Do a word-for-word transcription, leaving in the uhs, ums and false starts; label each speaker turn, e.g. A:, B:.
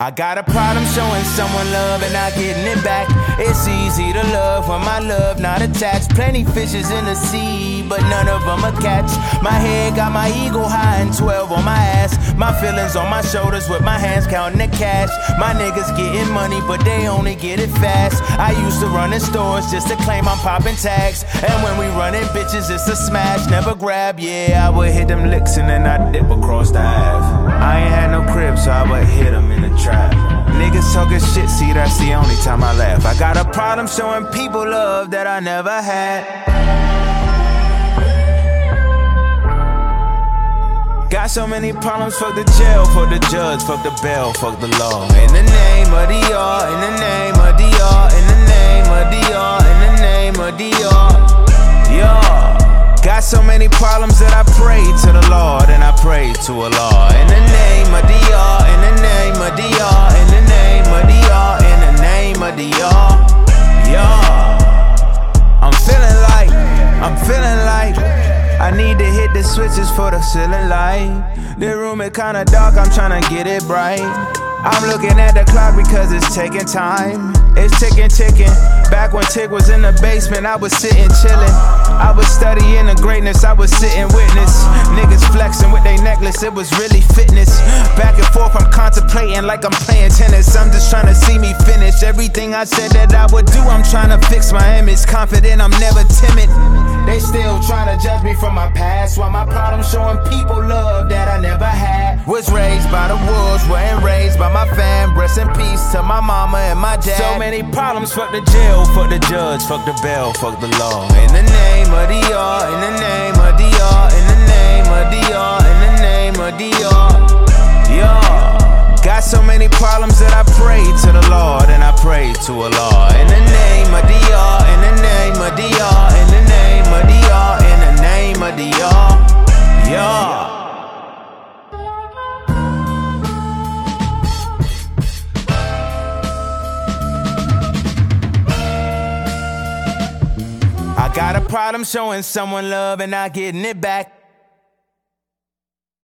A: I got a problem showing someone love and not getting it back. It's easy to love when my love not attached. Plenty fishes in the sea, but none of them a catch. My head got my ego high and twelve on my ass. My feelings on my shoulders with my hands counting the cash. My niggas getting money, but they only get it fast. I used to run in stores just to claim I'm popping tags. And when we running bitches, it's a smash, never grab. Yeah, I would hit them licks and then I dip across the Ave. I ain't had no crib, so I would hit them in the trap. Niggas talking shit, see that's the only time I laugh. I got a problem showing people love that I never had. Got so many problems, fuck the jail, fuck the judge, fuck the bail, fuck the law. In the name of the R, in the name of the R, in the name of the R, in the name of the R. Yeah. Got so many problems that I pray to the Lord and I pray to Allah. In the name of the R, in the name of the R, in the name of the R, in the name of the R. Yeah. I'm feeling like, I'm feeling like I need to hit the switches for the ceiling light. The room is kinda dark, I'm tryna get it bright. I'm looking at the clock because it's taking time. It's ticking, ticking. Back when Tick was in the basement, I was sitting chillin'. I was studying the greatness, I was sitting witness. Niggas flexing with their necklace, it was really fitness. Back and forth, I'm contemplating like I'm playing tennis. I'm just trying to see me finish everything I said that I would do. I'm trying to fix my image, confident I'm never timid. They still trying to judge me from my past, while my problems showing people love that I never had. Was raised by the wolves, wasn't raised by my fam. Rest in peace to my mama and my dad. So many problems, fuck the jail, fuck the judge, fuck the bail, fuck the law. In the name of the R, in the name of the R, in the name of the R, in the name of the R. Yeah. Got so many problems that I pray to the Lord and I pray to Allah. In the name of the R, in the name of the R, in the name of the R, in the name of the R. Yeah. I got a problem showing someone love and not getting it back.